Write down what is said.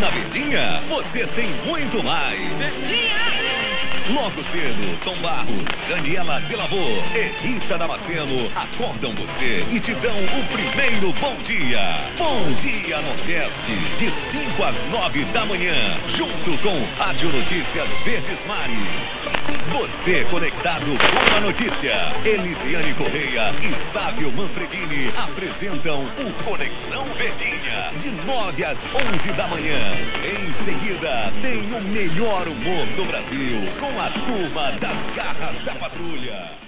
Na Verdinha, você tem muito mais. Logo cedo, Tom Barros, Daniela Delavô e Rita Damasceno acordam você e te dão o primeiro bom dia. Bom Dia Nordeste, de 5 às 9 da manhã, junto com Rádio Notícias Verdes Mares. Você conectado com a notícia. Elisiane Correia e Sávio Manfredini apresentam o Conexão Verdinha, de 9 às 11 da manhã. Em seguida, tem o melhor humor do Brasil, com a turma das garras da patrulha.